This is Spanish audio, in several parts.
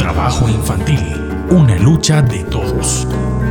Trabajo infantil, una lucha de todos.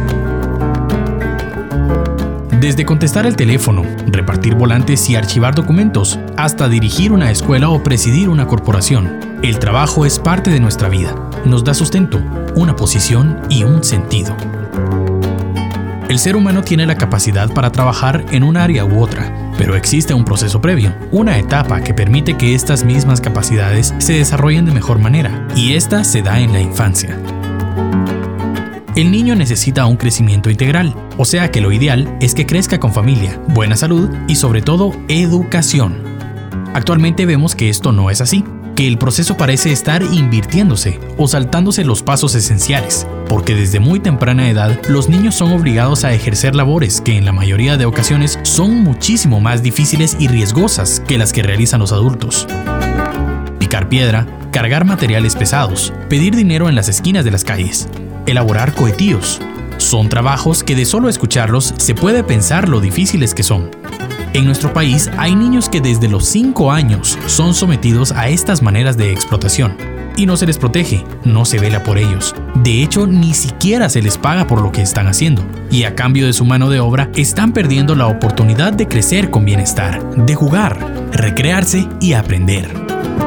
Desde contestar el teléfono, repartir volantes y archivar documentos, hasta dirigir una escuela o presidir una corporación, el trabajo es parte de nuestra vida. Nos da sustento, una posición y un sentido. El ser humano tiene la capacidad para trabajar en un área u otra, pero existe un proceso previo, una etapa que permite que estas mismas capacidades se desarrollen de mejor manera, y esta se da en la infancia. El niño necesita un crecimiento integral, o sea que lo ideal es que crezca con familia, buena salud y sobre todo educación. Actualmente vemos que esto no es así, que el proceso parece estar invirtiéndose o saltándose los pasos esenciales, porque desde muy temprana edad los niños son obligados a ejercer labores que en la mayoría de ocasiones son muchísimo más difíciles y riesgosas que las que realizan los adultos. Picar piedra, cargar materiales pesados, pedir dinero en las esquinas de las calles, elaborar cohetíos. Son trabajos que de solo escucharlos se puede pensar lo difíciles que son. En nuestro país hay niños que desde los 5 años son sometidos a estas maneras de explotación. Y no se les protege, no se vela por ellos. De hecho, ni siquiera se les paga por lo que están haciendo. Y a cambio de su mano de obra, están perdiendo la oportunidad de crecer con bienestar, de jugar, recrearse y aprender.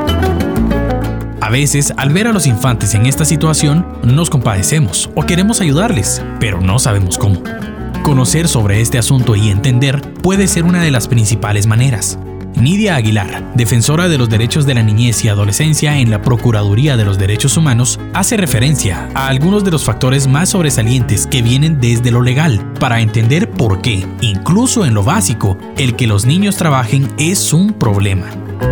A veces, al ver a los infantes en esta situación, nos compadecemos o queremos ayudarles, pero no sabemos cómo. Conocer sobre este asunto y entender puede ser una de las principales maneras. Nidia Aguilar, defensora de los derechos de la niñez y adolescencia en la Procuraduría de los Derechos Humanos, hace referencia a algunos de los factores más sobresalientes que vienen desde lo legal para entender por qué, incluso en lo básico, el que los niños trabajen es un problema.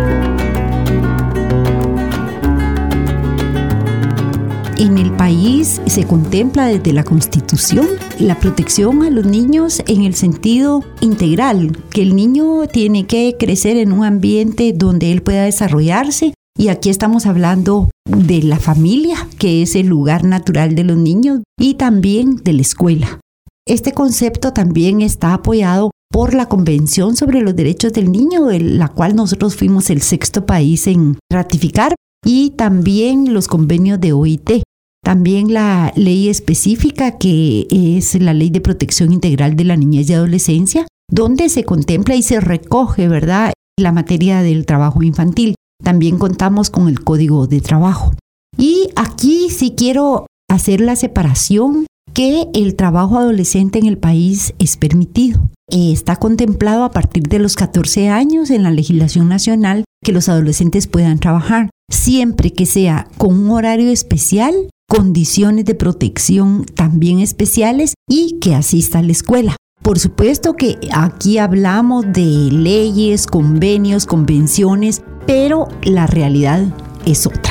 En el país se contempla desde la Constitución la protección a los niños en el sentido integral, que el niño tiene que crecer en un ambiente donde él pueda desarrollarse, y aquí estamos hablando de la familia, que es el lugar natural de los niños, y también de la escuela. Este concepto también está apoyado por la Convención sobre los Derechos del Niño, de la cual nosotros fuimos el 6º país en ratificar, y también los convenios de OIT. También la ley específica, que es la Ley de Protección Integral de la Niñez y Adolescencia, donde se contempla y se recoge, ¿verdad?, la materia del trabajo infantil. También contamos con el Código de Trabajo. Y aquí sí quiero hacer la separación que el trabajo adolescente en el país es permitido. Está contemplado a partir de los 14 años en la legislación nacional que los adolescentes puedan trabajar, siempre que sea con un horario especial, condiciones de protección también especiales y que asista a la escuela. Por supuesto que aquí hablamos de leyes, convenios, convenciones, pero la realidad es otra.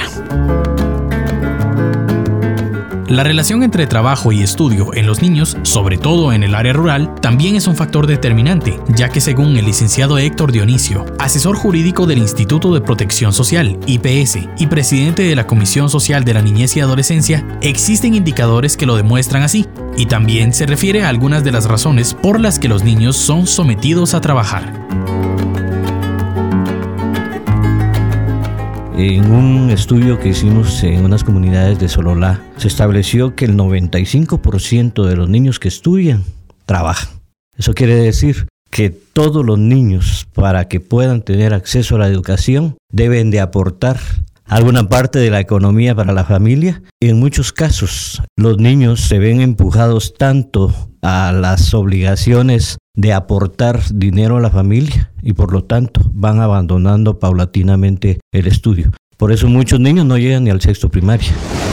La relación entre trabajo y estudio en los niños, sobre todo en el área rural, también es un factor determinante, ya que según el licenciado Héctor Dionisio, asesor jurídico del Instituto de Protección Social, IPS, y presidente de la Comisión Social de la Niñez y Adolescencia, existen indicadores que lo demuestran así, y también se refiere a algunas de las razones por las que los niños son sometidos a trabajar. En un estudio que hicimos en unas comunidades de Sololá, se estableció que el 95% de los niños que estudian trabajan. Eso quiere decir que todos los niños, para que puedan tener acceso a la educación, deben de aportar alguna parte de la economía para la familia. Y en muchos casos, los niños se ven empujados tanto a las obligaciones de aportar dinero a la familia y por lo tanto van abandonando paulatinamente el estudio. Por eso muchos niños no llegan ni al 6º primaria.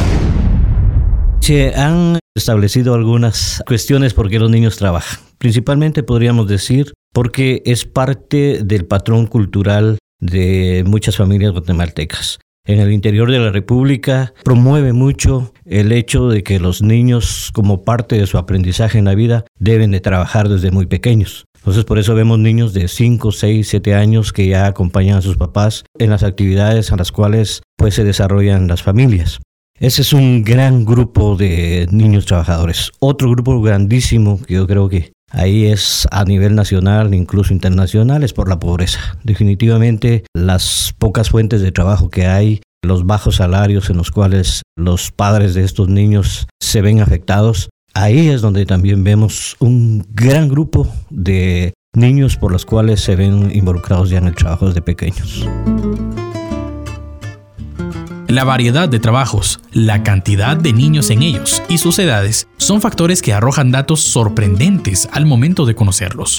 Se han establecido algunas cuestiones por qué los niños trabajan. Principalmente podríamos decir porque es parte del patrón cultural de muchas familias guatemaltecas. En el interior de la República promueve mucho el hecho de que los niños, como parte de su aprendizaje en la vida, deben de trabajar desde muy pequeños. Entonces por eso vemos niños de 5, 6, 7 años que ya acompañan a sus papás en las actividades a las cuales pues se desarrollan las familias. Ese es un gran grupo de niños trabajadores. Otro grupo grandísimo que yo creo que ahí es a nivel nacional, incluso internacional, es por la pobreza. Definitivamente las pocas fuentes de trabajo que hay los bajos salarios en los cuales los padres de estos niños se ven afectados, ahí es donde también vemos un gran grupo de niños por los cuales se ven involucrados ya en el trabajo desde pequeños. La variedad de trabajos, la cantidad de niños en ellos y sus edades son factores que arrojan datos sorprendentes al momento de conocerlos.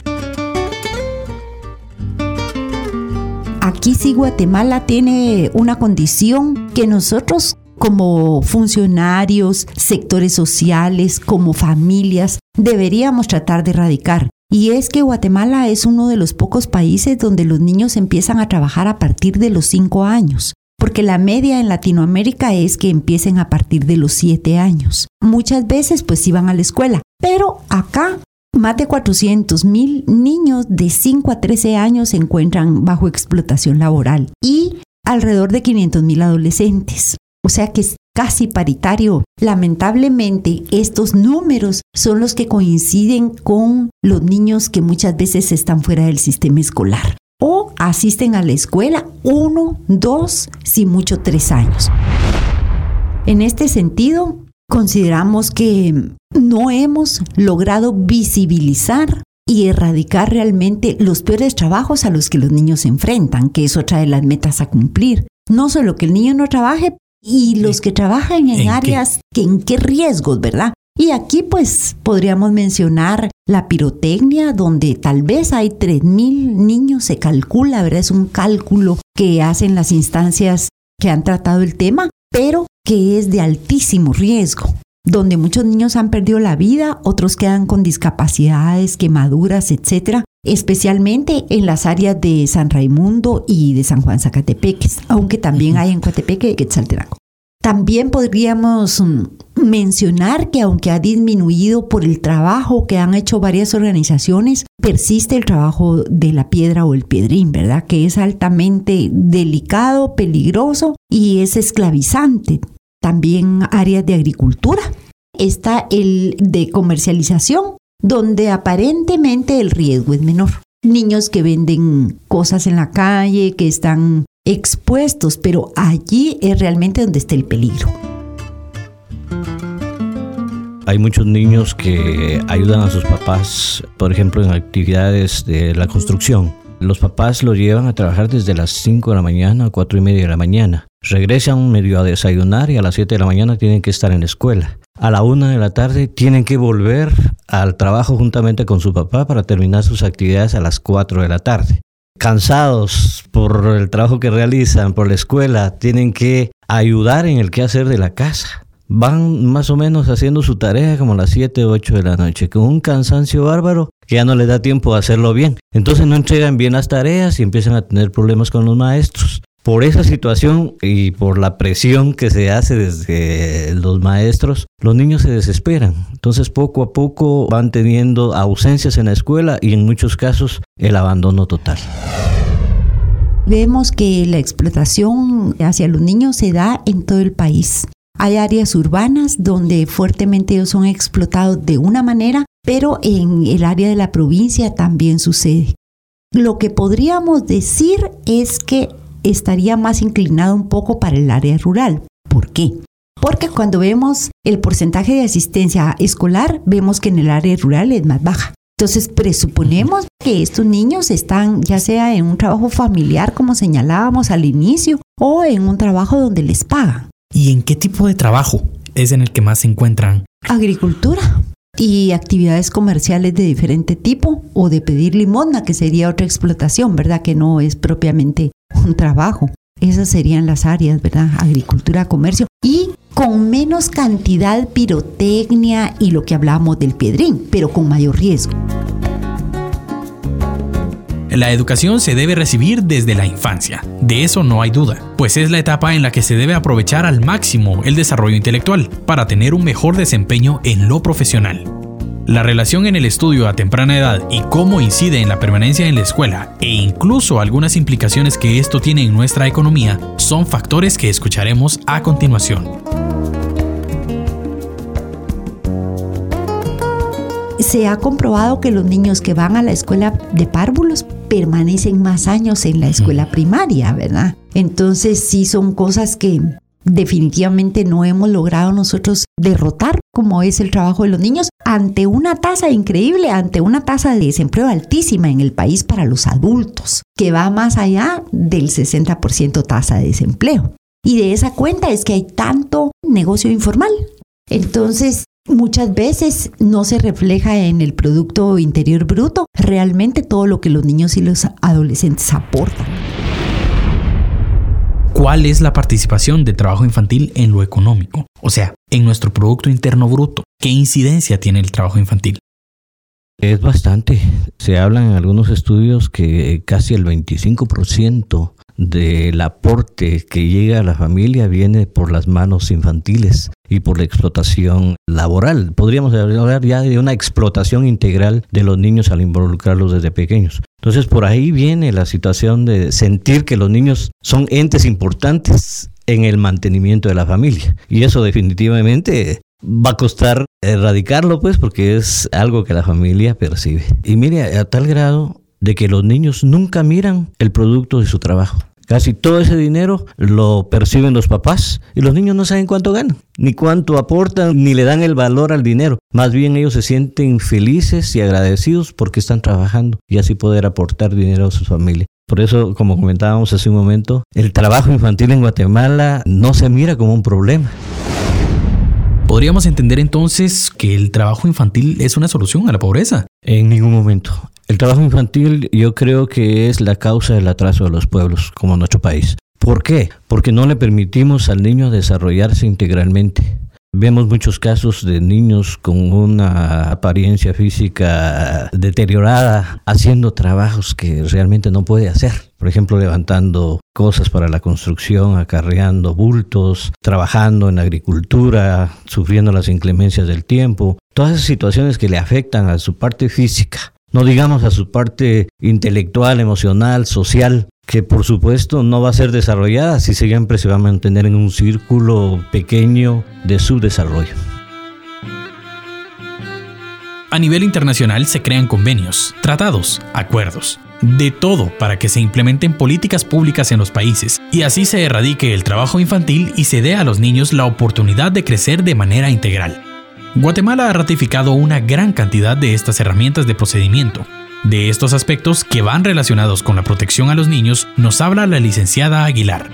Aquí sí Guatemala tiene una condición que nosotros como funcionarios, sectores sociales, como familias, deberíamos tratar de erradicar. Y es que Guatemala es uno de los pocos países donde los niños empiezan a trabajar a partir de los 5 años. Porque la media en Latinoamérica es que empiecen a partir de los 7 años. Muchas veces pues sí van a la escuela, pero acá más de 400,000 niños de 5 a 13 años se encuentran bajo explotación laboral y alrededor de 500,000 adolescentes. O sea que es casi paritario. Lamentablemente, estos números son los que coinciden con los niños que muchas veces están fuera del sistema escolar o asisten a la escuela 1, 2, si mucho 3 años. En este sentido, consideramos que no hemos logrado visibilizar y erradicar realmente los peores trabajos a los que los niños se enfrentan, que es otra de las metas a cumplir. No solo que el niño no trabaje, y los que trabajan en áreas en qué riesgos, ¿verdad? Y aquí pues podríamos mencionar la pirotecnia, donde tal vez hay 3,000 niños, se calcula, ¿verdad? Es un cálculo que hacen las instancias que han tratado el tema, pero que es de altísimo riesgo, donde muchos niños han perdido la vida, otros quedan con discapacidades, quemaduras, etcétera, especialmente en las áreas de San Raimundo y de San Juan Zacatepeques, aunque también hay en Coatepeque y Quetzaltenango. También podríamos mencionar que aunque ha disminuido por el trabajo que han hecho varias organizaciones, persiste el trabajo de la piedra o el piedrín, ¿verdad? Que es altamente delicado, peligroso y es esclavizante. También áreas de agricultura. Está el de comercialización, donde aparentemente el riesgo es menor. Niños que venden cosas en la calle, que están expuestos, pero allí es realmente donde está el peligro. Hay muchos niños que ayudan a sus papás, por ejemplo, en actividades de la construcción. Los papás los llevan a trabajar desde las 5 de la mañana a 4:30 de la mañana. Regresan medio a desayunar y a las 7 de la mañana tienen que estar en la escuela. A la 1 de la tarde tienen que volver al trabajo juntamente con su papá para terminar sus actividades a las 4 de la tarde. Cansados por el trabajo que realizan, por la escuela, tienen que ayudar en el quehacer de la casa. Van más o menos haciendo su tarea como a las 7 o 8 de la noche, con un cansancio bárbaro que ya no les da tiempo de hacerlo bien. Entonces no entregan bien las tareas y empiezan a tener problemas con los maestros. Por esa situación y por la presión que se hace desde los maestros, los niños se desesperan. Entonces poco a poco van teniendo ausencias en la escuela y en muchos casos el abandono total. Vemos que la explotación hacia los niños se da en todo el país. Hay áreas urbanas donde fuertemente ellos son explotados de una manera, pero en el área de la provincia también sucede. Lo que podríamos decir es que estaría más inclinado un poco para el área rural. ¿Por qué? Porque cuando vemos el porcentaje de asistencia escolar, vemos que en el área rural es más baja. Entonces presuponemos que estos niños están ya sea en un trabajo familiar, como señalábamos al inicio, o en un trabajo donde les pagan. ¿Y en qué tipo de trabajo es en el que más se encuentran? Agricultura y actividades comerciales de diferente tipo, o de pedir limosna, que sería otra explotación, ¿verdad? Que no es propiamente un trabajo. Esas serían las áreas, ¿verdad? Agricultura, comercio, y con menos cantidad pirotecnia y lo que hablábamos del piedrín, pero con mayor riesgo. La educación se debe recibir desde la infancia, de eso no hay duda, pues es la etapa en la que se debe aprovechar al máximo el desarrollo intelectual para tener un mejor desempeño en lo profesional. La relación en el estudio a temprana edad y cómo incide en la permanencia en la escuela e incluso algunas implicaciones que esto tiene en nuestra economía son factores que escucharemos a continuación. Se ha comprobado que los niños que van a la escuela de párvulos permanecen más años en la escuela primaria, ¿verdad? Entonces sí son cosas que definitivamente no hemos logrado nosotros derrotar, como es el trabajo de los niños, ante una tasa increíble, ante una tasa de desempleo altísima en el país para los adultos, que va más allá del 60% tasa de desempleo. Y de esa cuenta es que hay tanto negocio informal. Entonces, muchas veces no se refleja en el Producto Interior Bruto realmente todo lo que los niños y los adolescentes aportan. ¿Cuál es la participación de trabajo infantil en lo económico? O sea, en nuestro Producto Interno Bruto. ¿Qué incidencia tiene el trabajo infantil? Es bastante. Se hablan en algunos estudios que casi el 25% del aporte que llega a la familia viene por las manos infantiles y por la explotación laboral. Podríamos hablar ya de una explotación integral de los niños al involucrarlos desde pequeños. Entonces por ahí viene la situación de sentir que los niños son entes importantes en el mantenimiento de la familia. Y eso definitivamente va a costar erradicarlo, pues, porque es algo que la familia percibe. Y mire, a tal grado de que los niños nunca miran el producto de su trabajo. Casi todo ese dinero lo perciben los papás y los niños no saben cuánto ganan, ni cuánto aportan, ni le dan el valor al dinero. Más bien ellos se sienten felices y agradecidos porque están trabajando y así poder aportar dinero a su familia. Por eso, como comentábamos hace un momento, el trabajo infantil en Guatemala no se mira como un problema. ¿Podríamos entender entonces que el trabajo infantil es una solución a la pobreza? En ningún momento. El trabajo infantil yo creo que es la causa del atraso de los pueblos, como nuestro país. ¿Por qué? Porque no le permitimos al niño desarrollarse integralmente. Vemos muchos casos de niños con una apariencia física deteriorada, haciendo trabajos que realmente no puede hacer. Por ejemplo, levantando cosas para la construcción, acarreando bultos, trabajando en la agricultura, sufriendo las inclemencias del tiempo. Todas esas situaciones que le afectan a su parte física, no digamos a su parte intelectual, emocional, social, que por supuesto no va a ser desarrollada si siempre se va a mantener en un círculo pequeño de subdesarrollo. A nivel internacional se crean convenios, tratados, acuerdos, de todo para que se implementen políticas públicas en los países y así se erradique el trabajo infantil y se dé a los niños la oportunidad de crecer de manera integral. Guatemala ha ratificado una gran cantidad de estas herramientas de procedimiento. De estos aspectos que van relacionados con la protección a los niños, nos habla la licenciada Aguilar.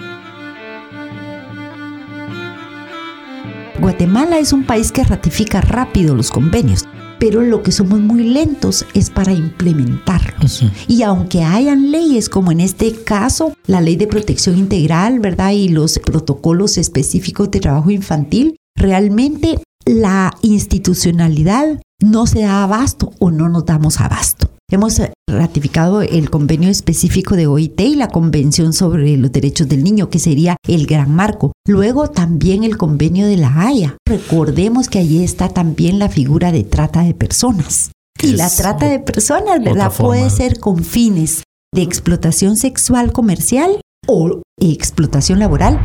Guatemala es un país que ratifica rápido los convenios, pero lo que somos muy lentos es para implementarlos. Y aunque hayan leyes, como en este caso, la Ley de Protección Integral, ¿verdad? Y los protocolos específicos de trabajo infantil, realmente la institucionalidad no se da abasto o no nos damos abasto. Hemos ratificado el convenio específico de OIT y la Convención sobre los Derechos del Niño, que sería el gran marco. Luego también el convenio de La Haya. Recordemos que allí está también la figura de trata de personas. Y la trata de personas, ¿verdad? Puede ser con fines de explotación sexual comercial o explotación laboral.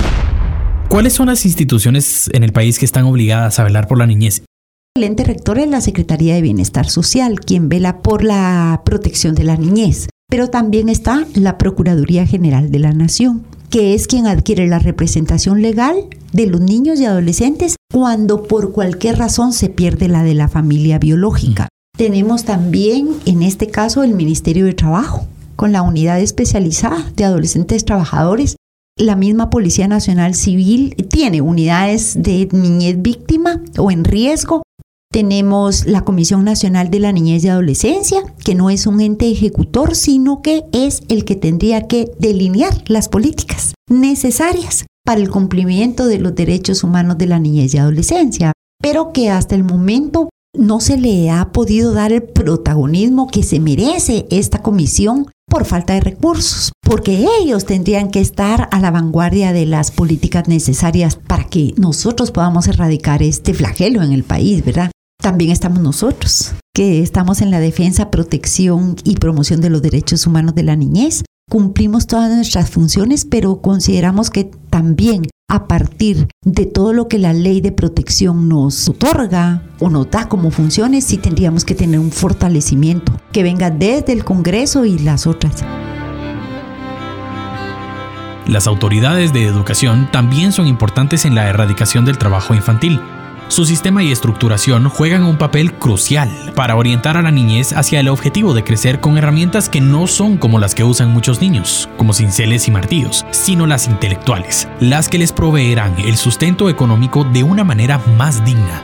¿Cuáles son las instituciones en el país que están obligadas a velar por la niñez? El ente rector es la Secretaría de Bienestar Social, quien vela por la protección de la niñez. Pero también está la Procuraduría General de la Nación, que es quien adquiere la representación legal de los niños y adolescentes cuando por cualquier razón se pierde la de la familia biológica. Tenemos también, en este caso, el Ministerio de Trabajo, con la unidad especializada de adolescentes trabajadores. La misma Policía Nacional Civil tiene unidades de niñez víctima o en riesgo. Tenemos la Comisión Nacional de la Niñez y Adolescencia, que no es un ente ejecutor, sino que es el que tendría que delinear las políticas necesarias para el cumplimiento de los derechos humanos de la niñez y adolescencia, pero que hasta el momento no se le ha podido dar el protagonismo que se merece esta comisión por falta de recursos, porque ellos tendrían que estar a la vanguardia de las políticas necesarias para que nosotros podamos erradicar este flagelo en el país, ¿verdad? También estamos nosotros, que estamos en la defensa, protección y promoción de los derechos humanos de la niñez. Cumplimos todas nuestras funciones, pero consideramos que también a partir de todo lo que la ley de protección nos otorga o nos da como funciones, sí tendríamos que tener un fortalecimiento que venga desde el Congreso y las otras. Las autoridades de educación también son importantes en la erradicación del trabajo infantil. Su sistema y estructuración juegan un papel crucial para orientar a la niñez hacia el objetivo de crecer con herramientas que no son como las que usan muchos niños, como cinceles y martillos, sino las intelectuales, las que les proveerán el sustento económico de una manera más digna.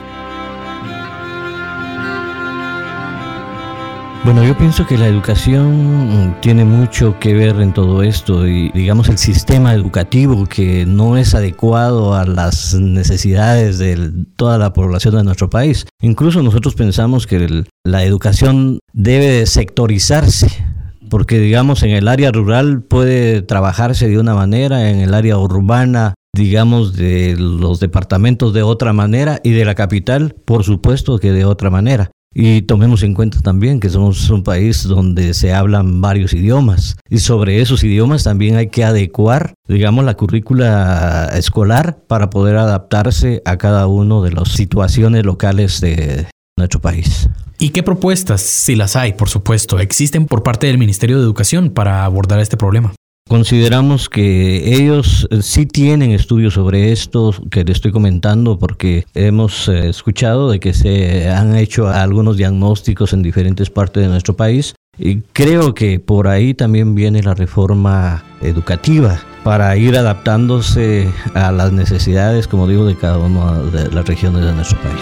Bueno, yo pienso que la educación tiene mucho que ver en todo esto y digamos el sistema educativo que no es adecuado a las necesidades de toda la población de nuestro país. Incluso nosotros pensamos que la educación debe sectorizarse, porque digamos en el área rural puede trabajarse de una manera, en el área urbana digamos de los departamentos de otra manera y de la capital por supuesto que de otra manera. Y tomemos en cuenta también que somos un país donde se hablan varios idiomas y sobre esos idiomas también hay que adecuar, digamos, la currícula escolar para poder adaptarse a cada una de las situaciones locales de nuestro país. ¿Y qué propuestas, si las hay, por supuesto, existen por parte del Ministerio de Educación para abordar este problema? Consideramos que ellos sí tienen estudios sobre esto que le estoy comentando porque hemos escuchado de que se han hecho algunos diagnósticos en diferentes partes de nuestro país y creo que por ahí también viene la reforma educativa para ir adaptándose a las necesidades, como digo, de cada una de las regiones de nuestro país.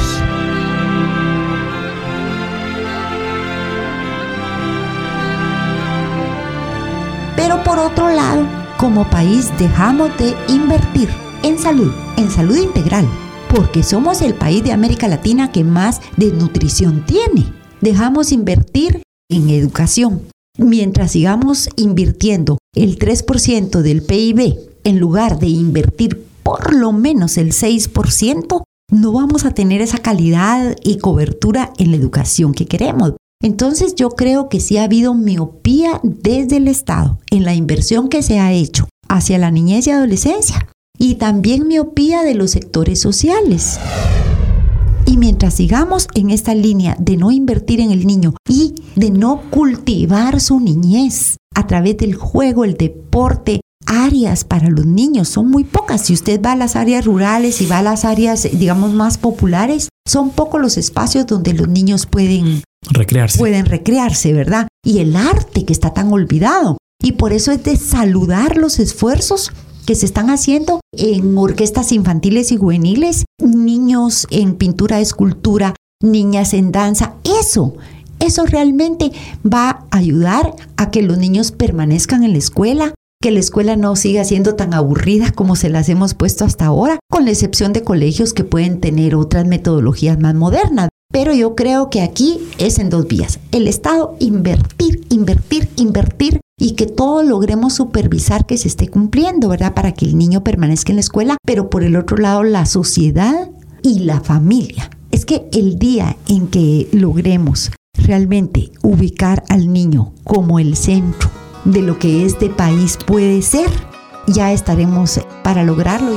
Pero por otro lado, como país dejamos de invertir en salud integral, porque somos el país de América Latina que más desnutrición tiene. Dejamos invertir en educación. Mientras sigamos invirtiendo el 3% del PIB, en lugar de invertir por lo menos el 6%, no vamos a tener esa calidad y cobertura en la educación que queremos. Entonces yo creo que sí ha habido miopía desde el Estado en la inversión que se ha hecho hacia la niñez y adolescencia y también miopía de los sectores sociales. Y mientras sigamos en esta línea de no invertir en el niño y de no cultivar su niñez a través del juego, el deporte, áreas para los niños son muy pocas. Si usted va a las áreas rurales y va a las áreas, digamos, más populares, son pocos los espacios donde los niños pueden recrearse, ¿verdad? Y el arte que está tan olvidado. Y por eso es de saludar los esfuerzos que se están haciendo en orquestas infantiles y juveniles, niños en pintura, escultura, niñas en danza. Eso realmente va a ayudar a que los niños permanezcan en la escuela, que la escuela no siga siendo tan aburrida como se las hemos puesto hasta ahora, con la excepción de colegios que pueden tener otras metodologías más modernas. Pero yo creo que aquí es en dos vías. El Estado invertir y que todos logremos supervisar que se esté cumpliendo, ¿verdad? Para que el niño permanezca en la escuela, pero por el otro lado la sociedad y la familia. Es que el día en que logremos realmente ubicar al niño como el centro de lo que este país puede ser, ya estaremos para lograrlo.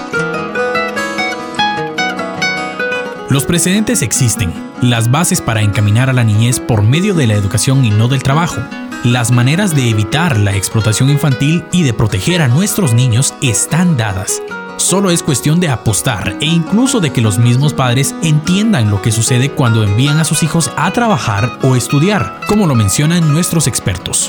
Los precedentes existen, las bases para encaminar a la niñez por medio de la educación y no del trabajo. Las maneras de evitar la explotación infantil y de proteger a nuestros niños están dadas. Solo es cuestión de apostar e incluso de que los mismos padres entiendan lo que sucede cuando envían a sus hijos a trabajar o estudiar, como lo mencionan nuestros expertos.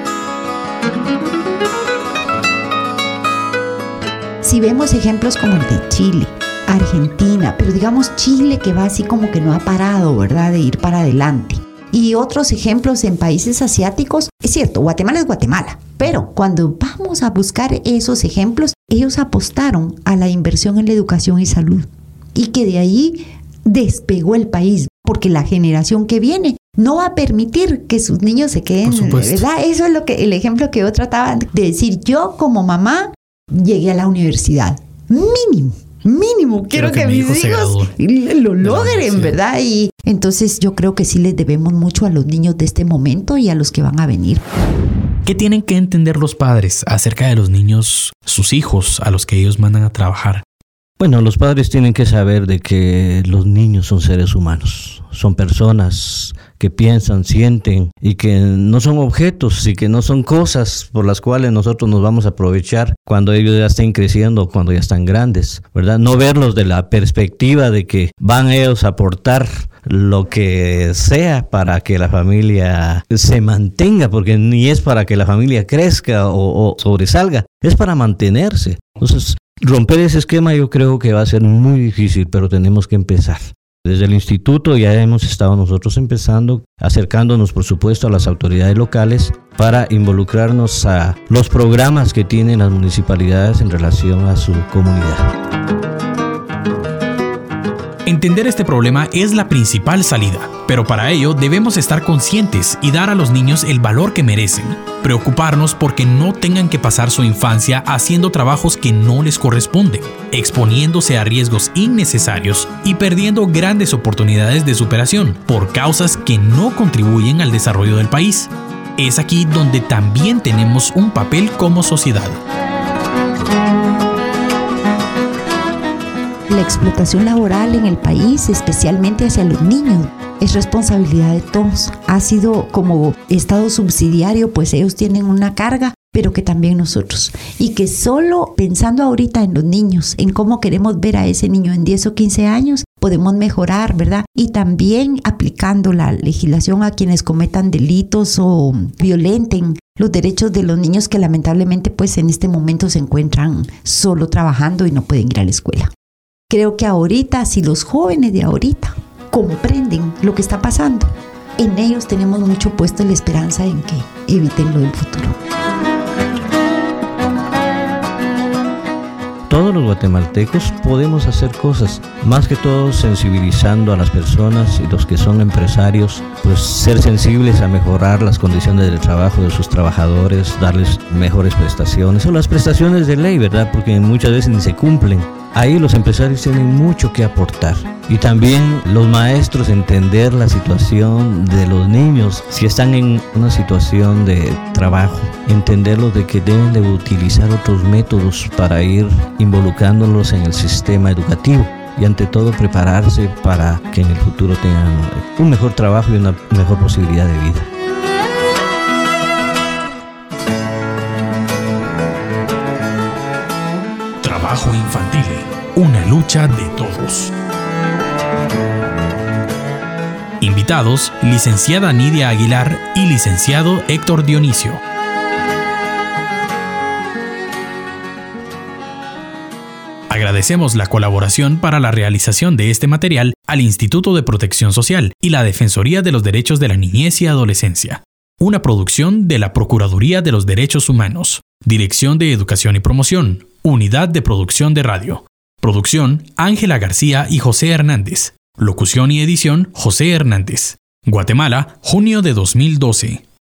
Si vemos ejemplos como el de Chile, Argentina, pero digamos Chile que va así como que no ha parado, ¿verdad?, de ir para adelante. Y otros ejemplos en países asiáticos, es cierto, Guatemala es Guatemala, pero cuando vamos a buscar esos ejemplos, ellos apostaron a la inversión en la educación y salud. Y que de ahí despegó el país, porque la generación que viene no va a permitir que sus niños se queden, ¿verdad? Eso es el ejemplo que yo trataba de decir. Yo como mamá llegué a la universidad, mínimo, quiero que mis hijos lo logren, ¿verdad? Y entonces yo creo que sí les debemos mucho a los niños de este momento y a los que van a venir. ¿Qué tienen que entender los padres acerca de los niños, sus hijos, a los que ellos mandan a trabajar? Bueno, los padres tienen que saber de que los niños son seres humanos, son personas que piensan, sienten y que no son objetos y que no son cosas por las cuales nosotros nos vamos a aprovechar cuando ellos ya estén creciendo, cuando ya están grandes, ¿verdad? No verlos de la perspectiva de que van ellos a aportar lo que sea para que la familia se mantenga, porque ni es para que la familia crezca o sobresalga, es para mantenerse. Entonces, romper ese esquema yo creo que va a ser muy difícil, pero tenemos que empezar. Desde el instituto ya hemos estado nosotros empezando, acercándonos por supuesto a las autoridades locales para involucrarnos a los programas que tienen las municipalidades en relación a su comunidad. Entender este problema es la principal salida, pero para ello debemos estar conscientes y dar a los niños el valor que merecen. Preocuparnos porque no tengan que pasar su infancia haciendo trabajos que no les corresponden, exponiéndose a riesgos innecesarios y perdiendo grandes oportunidades de superación por causas que no contribuyen al desarrollo del país. Es aquí donde también tenemos un papel como sociedad. La explotación laboral en el país, especialmente hacia los niños, es responsabilidad de todos. Ha sido como Estado subsidiario, pues ellos tienen una carga, pero que también nosotros. Y que solo pensando ahorita en los niños, en cómo queremos ver a ese niño en 10 o 15 años, podemos mejorar, ¿verdad? Y también aplicando la legislación a quienes cometan delitos o violenten los derechos de los niños que lamentablemente pues en este momento se encuentran solo trabajando y no pueden ir a la escuela. Creo que ahorita, si los jóvenes de ahorita comprenden lo que está pasando, en ellos tenemos mucho puesto la esperanza en que eviten lo del futuro. Todos los guatemaltecos podemos hacer cosas, más que todo sensibilizando a las personas y los que son empresarios, pues ser sensibles a mejorar las condiciones de trabajo de sus trabajadores, darles mejores prestaciones o las prestaciones de ley, ¿verdad? Porque muchas veces ni se cumplen. Ahí los empresarios tienen mucho que aportar. Y también los maestros entender la situación de los niños, si están en una situación de trabajo, entenderlos de que deben de utilizar otros métodos para ir involucrándolos en el sistema educativo. Y ante todo prepararse para que en el futuro tengan un mejor trabajo y una mejor posibilidad de vida. Trabajo infantil, una lucha de todos. Invitados, licenciada Nidia Aguilar y licenciado Héctor Dionisio. Agradecemos la colaboración para la realización de este material al Instituto de Protección Social y la Defensoría de los Derechos de la Niñez y Adolescencia. Una producción de la Procuraduría de los Derechos Humanos. Dirección de Educación y Promoción. Unidad de Producción de Radio. Producción, Ángela García y José Hernández. Locución y edición, José Hernández. Guatemala, junio de 2012.